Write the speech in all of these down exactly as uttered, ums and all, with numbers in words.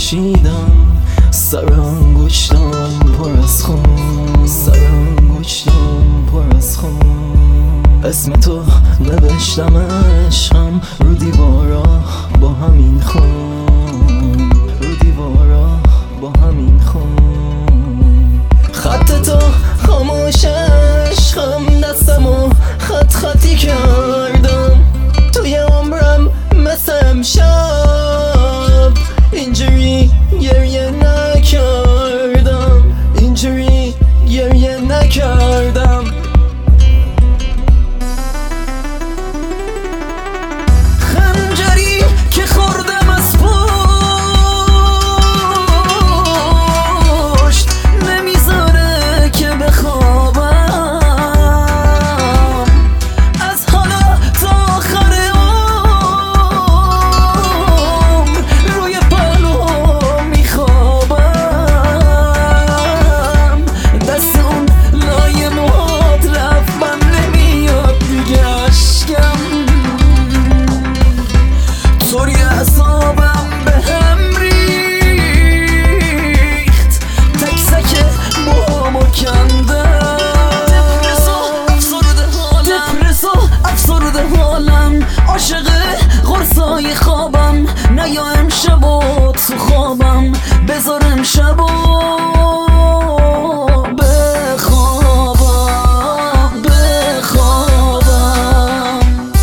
کشیدم، سر انگشتم پر از خون، سر انگشتم پر از خون. اسم تو نوشتم عشقم رو دیوارا با همین خون، رو دیوارا با همین خون. خط تو خاموش عشقم، دستمو خط خطی کردم توی عمرم مثل امشب. اینجوری گریه نکردم، اینجوری گریه نکردم. خنجری که خوردم از پشت نمیذاره که بخوابم. از حالا تا آخر عمر روی پالو میخوابم. دست اون لای موهات رفت، من نمیاد دیگه اشکم. طوری اعصابم به هم ریخت، تک تک موهامو کندم. دپرس و افسرده حالم، عاشق قرصای خوابم. نیا امشب و تو خوابم، بذار امشب و بخوابم، بخوابم.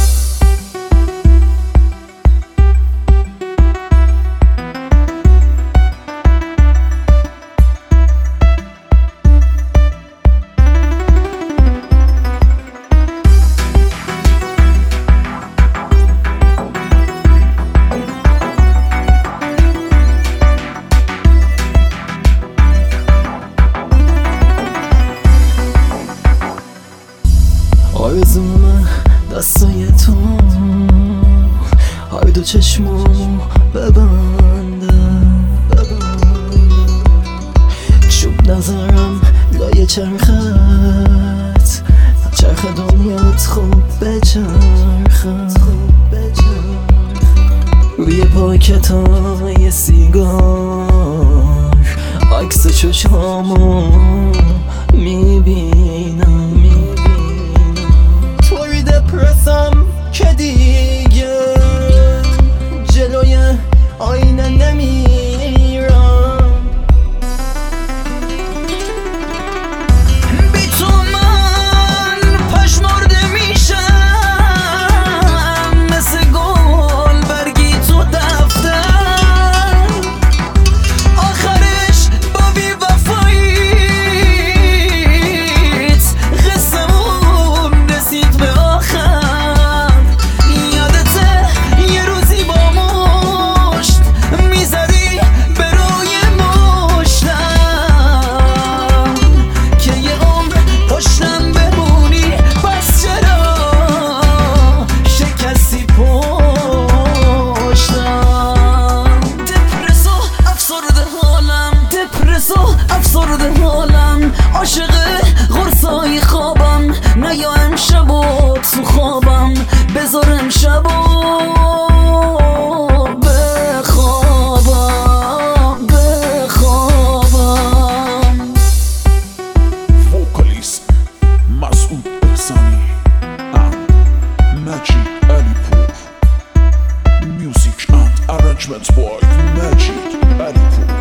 آرزومه دستای تو هر دو چشمامو ببنده، چوب نظرم لای چرخت، چرخ دنیات خوب بچرخه. روی پاکتای سیگار عکس چشمامو میبینم. طوری دپرسم که دیگه جلوی آینه نمیرم. بی تو من پشمرده میشم، مثل گل برگی تو دفتر. آخرش با بی وفاییت قصمون رسید به آخر. یادته یه روزی با مشت میزدی به روی مشتم، که یه عمر پشتم بمونی، پس چرا شکستی پشتم. دپرس و افسرده حالم، دپرس و افسرده حالم، عاشق قرصای خوابم. نیا امشب و تو خوابم، بذار امشب و بخوابم، بخوابم. vocalist Masoud Ehsani and Majid Alipour. Music and arrangements by Majid Alipour.